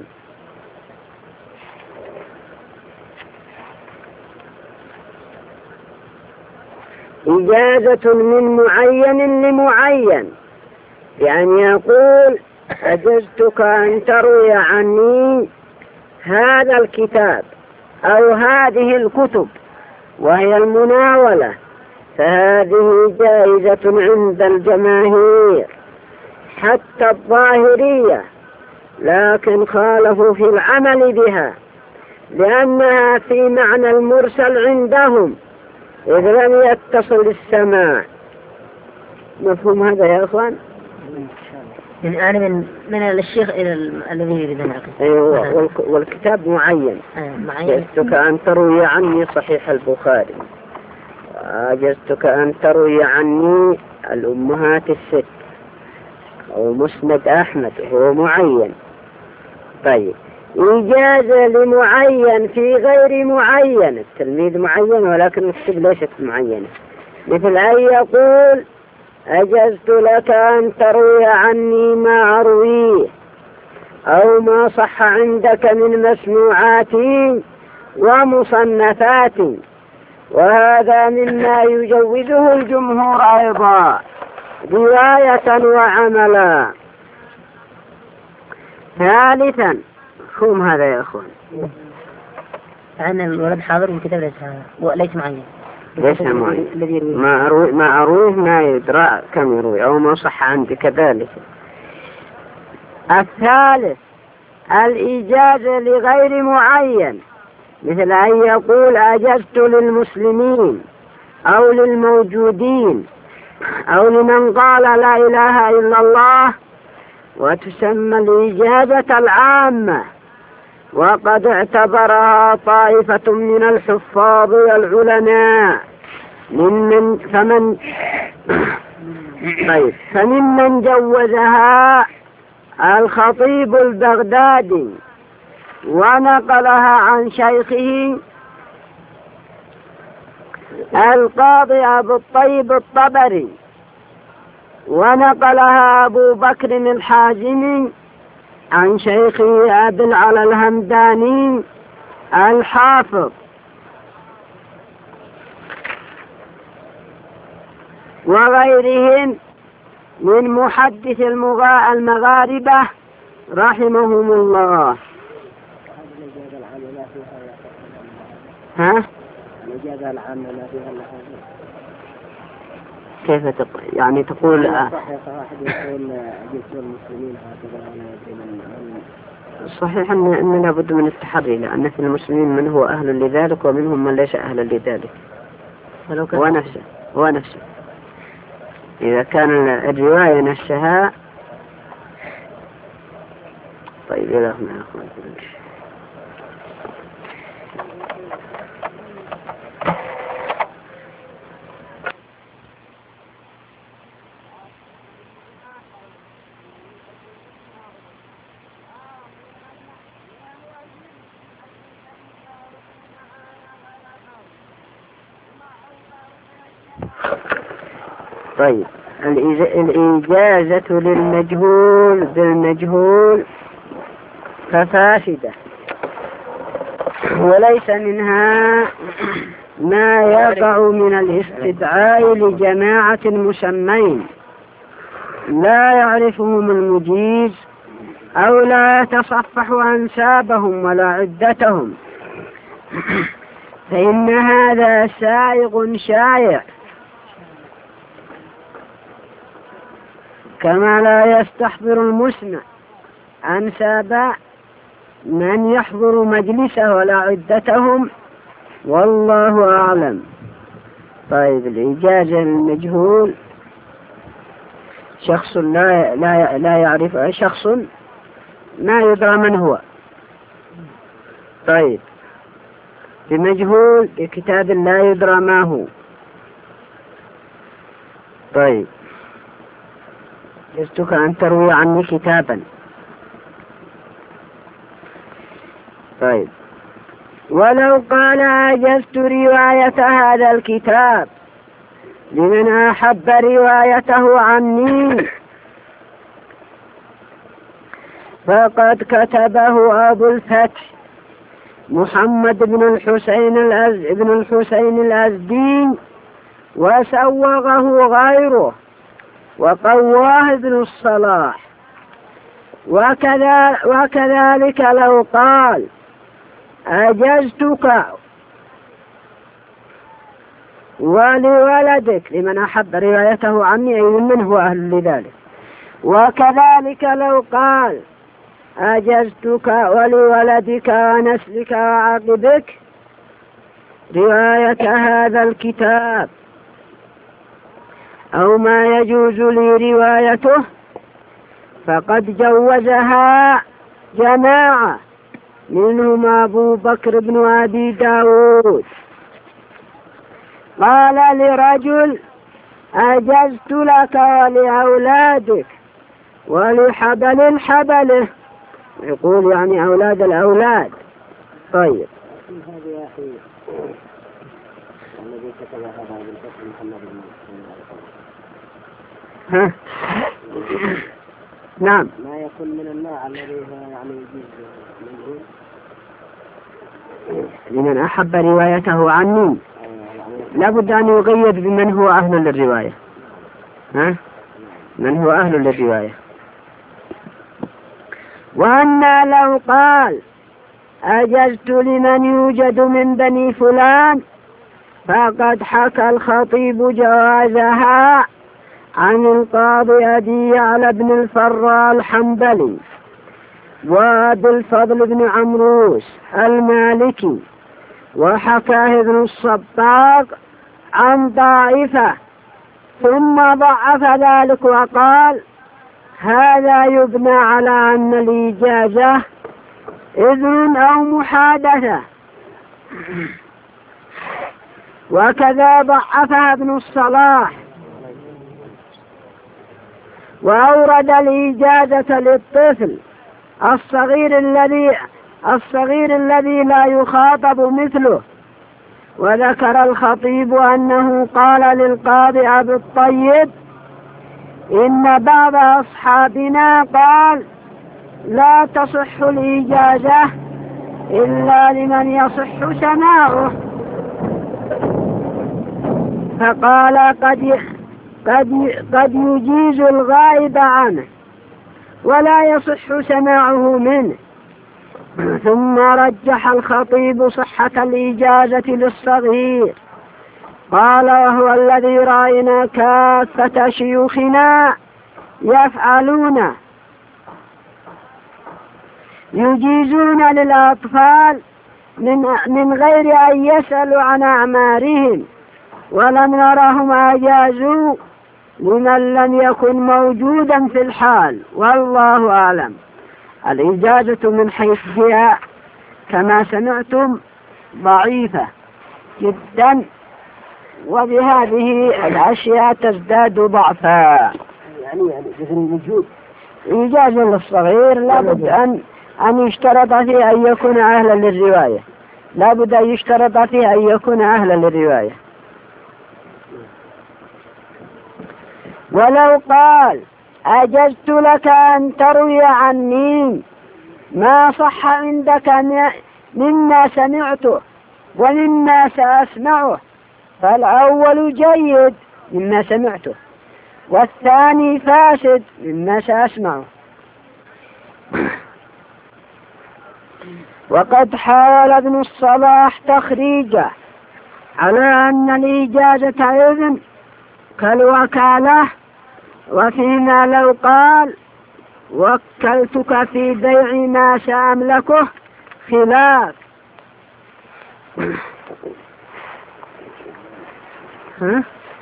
إجازة من معين لمعين، بأن يقول أجزتك أن تروي عني هذا الكتاب أو هذه الكتب، وهي المناولة، فهذه جائزة عند الجماهير حتى الظاهرية، لكن خالفوا في العمل بها لأنها في معنى المرسل عندهم إذ لم يتصل السماع. مفهوم هذا يا أخوان؟ يعني من من الشيخ إلى الذي يريد أن يعقد. أيوة، والكتاب معين. أجزتك أن تروي عني صحيح البخاري، أجزتك أن تروي عني الأمهات الست، أو مسند أحمد، هو معين. طيب، إجازة لمعين في غير معين، التلميذ معين ولكن الكتب ليست معينة، مثل أن يقول أجزت لك أن تروي عني ما أرويه أو ما صح عندك من مسموعاتي ومصنفاتي، وهذا مما يجوزه الجمهور أيضا رواية وعملا. ثالثا فهم هذا يا أخوان. أن الولد حاضر والكتاب ليس ليس معين. ليس معين. ما أروي ما أرويه ما يدرى كم يروي أو ما صح عندي كذلك. الثالث الإجازة لغير معين، مثل أن يقول أجزت للمسلمين أو للموجودين أو لمن قال لا إله إلا الله، وتسمى الإجازة العامة، وقد اعتبرها طائفة من الحفاظ والعلماء ممن فمن طيب فممن جوزها الخطيب البغدادي ونقلها عن شيخه القاضي أبو الطيب الطبري، ونقلها أبو بكر الحازمي عن شيخه أبي العلا الهمداني الحافظ، وغيرهم من محدث المغاربة رحمهم الله. ها؟ الإجازة العامة ما فيها إلا كيف تقول؟ يعني تقول صحيح واحد يقول أجلس المسلمين هكذا أنا صحيح أن أن لابد من التحري، لأن في المسلمين من هو أهل لذلك ومنهم من ليس أهلا لذلك، هو نفسه هو نفسه إذا كان الرواية نفسها. طيب يا أخوان طيب الإجازة للمجهول بالمجهول ففاسدة، وليس منها ما يقع من الاستدعاء لجماعة مسمين لا يعرفهم المجيز أو لا يتصفح أنسابهم ولا عدتهم، فإن هذا سائغ شائع، كما لا يستحضر المسمع أنساب من يحضر مجلسه ولا عدتهم، والله أعلم. طيب الإجازة للمجهول شخص لا لا لا يعرف، شخص ما يدرى من هو. طيب بمجهول بكتاب لا يدرى ما هو. طيب جزتك أن تروي عني كتابا. طيب ولو قال أجزت رواية هذا الكتاب لمن أحب روايته عني، فقد كتبه أبو الفتح محمد بن الحسين الأز بن الحسين الأزدي وسوغه غيره وقواه ابن الصلاح، وكذا وكذلك لو قال أجزتك ولولدك لمن أحب روايته عني، أي من هو أهل لذلك. وكذلك لو قال أجزتك ولولدك ونسلك وعقبك رواية هذا الكتاب أو ما يجوز لي روايته، فقد جوزها جماعة منهم أبو بكر بن أبي داود. قال لرجل أجزت لك ولأولادك ولحبل حبله، يقول يعني أولاد الأولاد. طيب هذا يا أخي الذي كتب هذا ابن الفتح محمد بن ها نعم ما يكون من النوع الذي هو يعني يجيز منه لمن أحب روايته عني، لابد أن يقيد بمن هو أهل للرواية. ها من هو أهل للرواية. وأن لو قال أجزت لمن يوجد من بني فلان فقد حكى الخطيب جوازها عن القاضي أبي على بن الفراء الحنبلي وأبي الفضل بن عمروس المالكي، وحكاه ابن الصباغ عن طائفة ثم ضعف ذلك وقال هذا يبنى على أن الإجازة إذن أو محادثة، وكذا ضعفها ابن الصلاح، وأورد الإجازة للطفل الصغير الذي الصغير الذي لا يخاطب مثله. وذكر الخطيب أنه قال للقاضي أبي الطيب إن بعض أصحابنا قال لا تصح الإجازة إلا لمن يصح سماعه، فقال قد قد قد يجيز الغائب عنه ولا يصح سماعه منه. ثم رجح الخطيب صحة الإجازة للصغير، قال وهو الذي رأينا كافة شيوخنا يفعلون، يجيزون للأطفال من, من غير أن يسألوا عن أعمارهم، ولم نرهم أجازوا لمن لم يكن موجودا في الحال، والله أعلم. الإجازة من حيث هي كما سمعتم ضعيفة جدا، وبهذه الأشياء تزداد ضعفا. يعني يعني الوجود إجازة للصغير لابد أن أن يشترط فيه أن يكون أهلا للرواية، لابد أن يشترط فيه أن يكون أهلا للرواية. ولو قال أجزت لك أن تروي عني ما صح عندك مما سمعته ومما سأسمعه، فالأول جيد مما سمعته والثاني فاسد مما سأسمعه. وقد حاول ابن الصلاح تخريجه على أن الإجازة إذن كالوكالة، وفيما لو قال وكلتك في بيع ما سأملكه خلاف. ها؟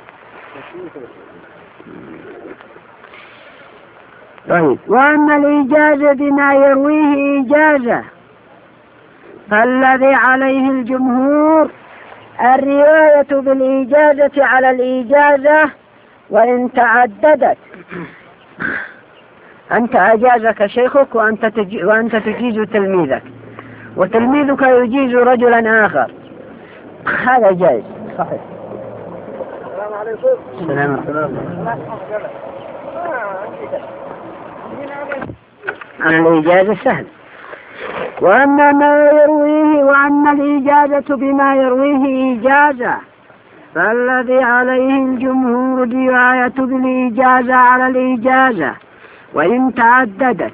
طيب. وأن الإجازة بما يرويه إجازة، فالذي عليه الجمهور الرواية بالإجازة على الإجازة وإن تعددت. أنت أجازك شيخك وأنت, تجي وأنت تجيز تلميذك، وتلميذك يجيز رجلا آخر، هذا جائز صحيح. السلام عليكم. السلام عليكم. الإجازة سهل. وأما ما يرويه وأن الإجازة بما يرويه إجازة، فالذي عليه الجمهور الرواية بالإجازة على الإجازة وإن تعددت،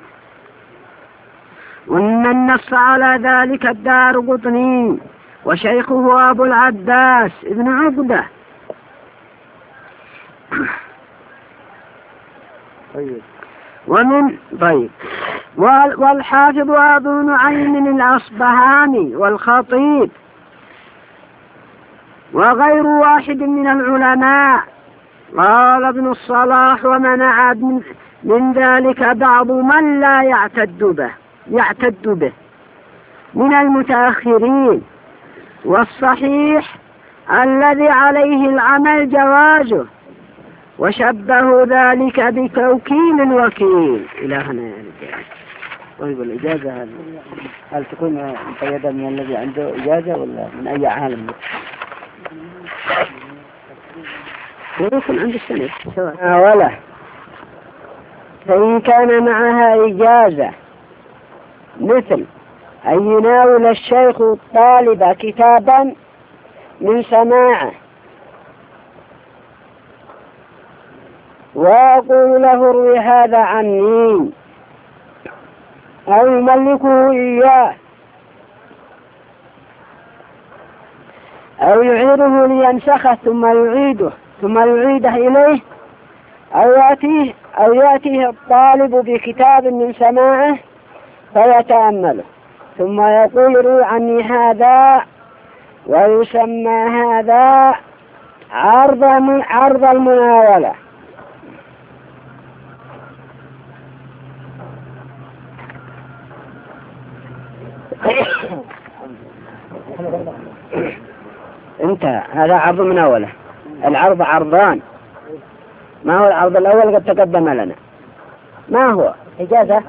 وإن النص على ذلك الدارقطني وشيخه أبو العباس ابن عقدة. طيب. ومن طيب والحافظ أبو نعيم الأصبهاني والخطيب وغير واحد من العلماء. قال ابن الصلاح ومنع من, من ذلك بعض من لا يعتد به يعتد به من المتأخرين، والصحيح الذي عليه العمل جوازه، وشبه ذلك بتوكيل الوكيل. إلى هنا يعني. طيب الإجازة هل, هل تكون مقيدة من الذي عنده إجازة ولا من أي عالم؟ يكون عند السنة سواء ولا، فإن كان معها إجازة مثل أن يناول الشيخ الطالب كتابا من سماعه وأقول له روي هذا عني، أو يملكه إياه أو يعيره لينسخه ثم يعيده ثم يعيده إليه، أو يأتيه, أو يأتيه الطالب بكتاب من سماعه فيتأمله ثم يقول روي عني هذا، ويسمى هذا عرض عرض المناولة. انتهى. هذا عرض مناولة. العرض عرضان. ما هو العرض الأول قد تقدم لنا؟ ما هو؟ إجازة؟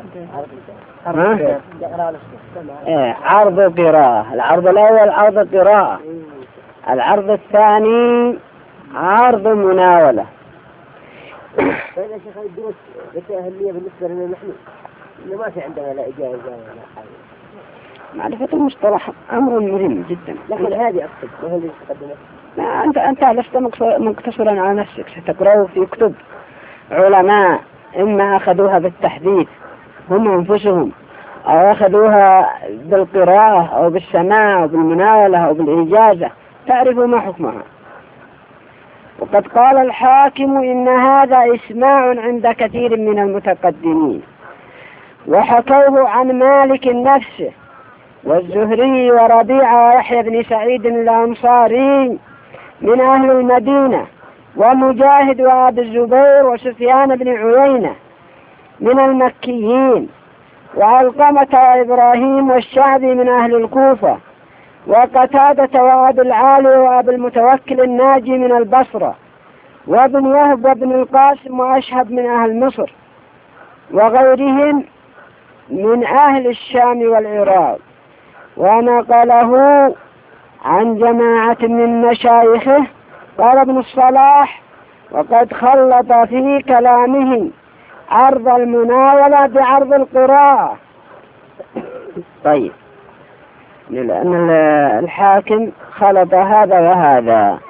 إيه عرض قراءة. العرض الأول عرض قراءة، العرض الثاني عرض مناولة. فإذا شيخ الدروس الأهلية بالنسبة لنا نحن ما في عندنا لا إجازة ولا حاجة. معرفة المصطلح أمر مهم جدا، لكن هذه أقصد وهو اللي تقدمه. لا أنت أنت لست مقتصرا على نفسك، ستقرأه في كتب علماء إما أخذوها بالتحديث هم أنفسهم، أو أخذوها بالقراءة أو بالسماع أو بالمناولة أو بالإجازة، تعرف ما حكمها. وقد قال الحاكم إن هذا إسماع عند كثير من المتقدمين، وحكوه عن مالك نفسه والزهري وربيعة ويحيى بن سعيد الأنصاري من أهل المدينة، ومجاهد وأبي الزبير وسفيان بن عيينة من المكيين، وعلقمة وإبراهيم والشعبي من أهل الكوفة، وقتادة وأبي العالي وأبي المتوكل الناجي من البصرة، وابن وهب وابن القاسم وأشهب من أهل مصر، وغيرهم من أهل الشام والعراق. ونقله عن جماعة من مشايخه. قال ابن الصلاح وقد خلط في كلامه عرض المناولة بعرض القراءة. طيب، لأن الحاكم خلط هذا وهذا،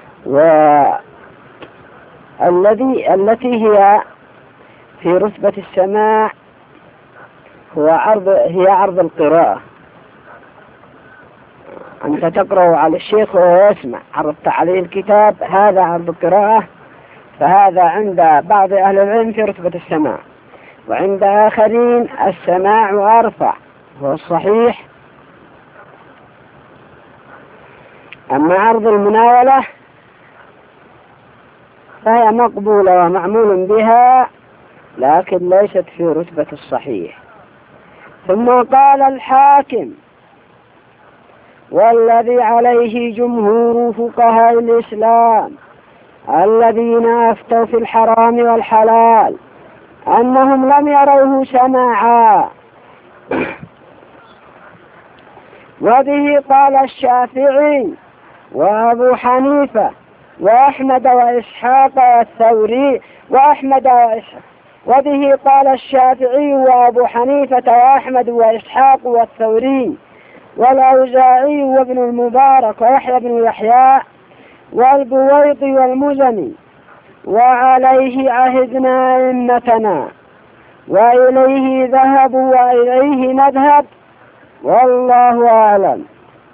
والذي التي هي في رتبة السماع هو عرض هي عرض القراءة. أنت تقرأ على الشيخ وهو يسمع، عرضت عليه الكتاب، هذا عرض القراءة، فهذا عند بعض أهل العلم في رتبة السماع، وعند آخرين السماع أرفع هو الصحيح. أما عرض المناولة فهي مقبولة ومعمول بها، لكن ليست في رتبة الصحيح. ثم قال الحاكم والذي عليه جمهور فقهاء الإسلام الذين أفتوا في الحرام والحلال أنهم لم يروه سماعا، وبه قال الشافعي وأبو حنيفة وأحمد وإسحاق والثوري وأحمد وإسحاق وبه قال الشافعي وأبو حنيفة وأحمد وإسحاق والثوري والأوزاعي وابن المبارك ويحيى بن يحيى والبويطي والمزني، وعليه عهدنا أئمتنا وإليه ذهبوا وإليه نذهب والله أعلم.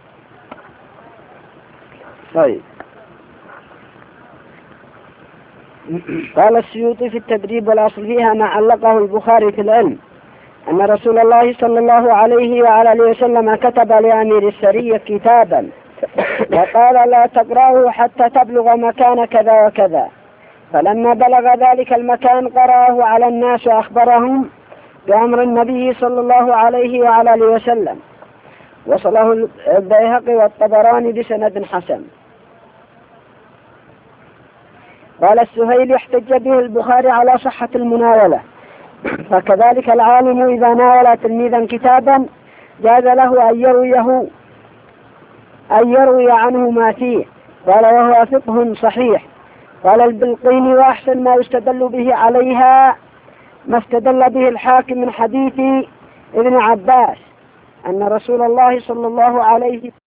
طيب، قال السيوطي في التدريب والأصل فيها ما علقه البخاري في العلم أن رسول الله صلى الله عليه وعلى آله وسلم كتب لأمير السرية كتابا وقال لا تقرأه حتى تبلغ مكان كذا وكذا، فلما بلغ ذلك المكان قرأه على الناس وأخبرهم بأمر النبي صلى الله عليه وعلى آله وسلم. وصله البيهقي والطبراني بسند حسن. قال السهيلي احتج به البخاري على صحة المناولة، فكذلك العالم إذا ناول تلميذا كتابا جاز له أن يرويه أن يروي عنه ما فيه. قال وهو فقه صحيح. قال البلقيني وأحسن ما يستدل به عليها ما استدل به الحاكم من حديث ابن عباس أن رسول الله صلى الله عليه